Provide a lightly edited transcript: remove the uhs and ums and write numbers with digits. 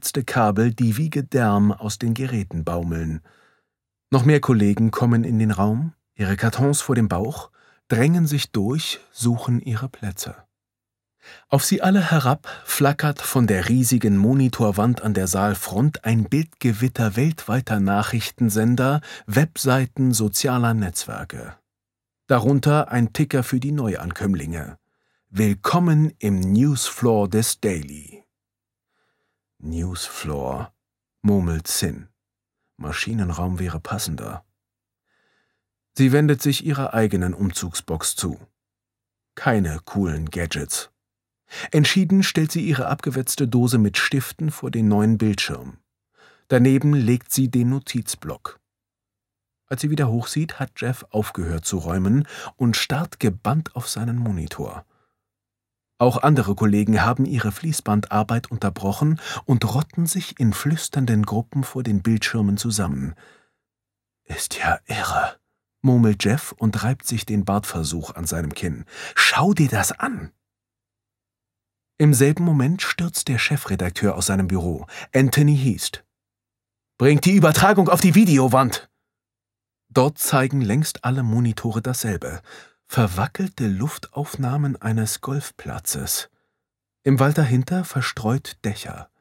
vernetzte Kabel, die wie Gedärm aus den Geräten baumeln. Noch mehr Kollegen kommen in den Raum, ihre Kartons vor dem Bauch, drängen sich durch, suchen ihre Plätze. Auf sie alle herab flackert von der riesigen Monitorwand an der Saalfront ein Bildgewitter weltweiter Nachrichtensender, Webseiten sozialer Netzwerke. Darunter ein Ticker für die Neuankömmlinge. Willkommen im Newsfloor des Daily. Newsfloor, murmelt Sin. Maschinenraum wäre passender. Sie wendet sich ihrer eigenen Umzugsbox zu. Keine coolen Gadgets. Entschieden stellt sie ihre abgewetzte Dose mit Stiften vor den neuen Bildschirm. Daneben legt sie den Notizblock. Als sie wieder hochsieht, hat Jeff aufgehört zu räumen und starrt gebannt auf seinen Monitor. Auch andere Kollegen haben ihre Fließbandarbeit unterbrochen und rotten sich in flüsternden Gruppen vor den Bildschirmen zusammen. »Ist ja irre«, murmelt Jeff und reibt sich den Bartversuch an seinem Kinn. »Schau dir das an!« Im selben Moment stürzt der Chefredakteur aus seinem Büro, Anthony Heast. »Bringt die Übertragung auf die Videowand!« Dort zeigen längst alle Monitore dasselbe. Verwackelte Luftaufnahmen eines Golfplatzes. Im Wald dahinter verstreut Dächer.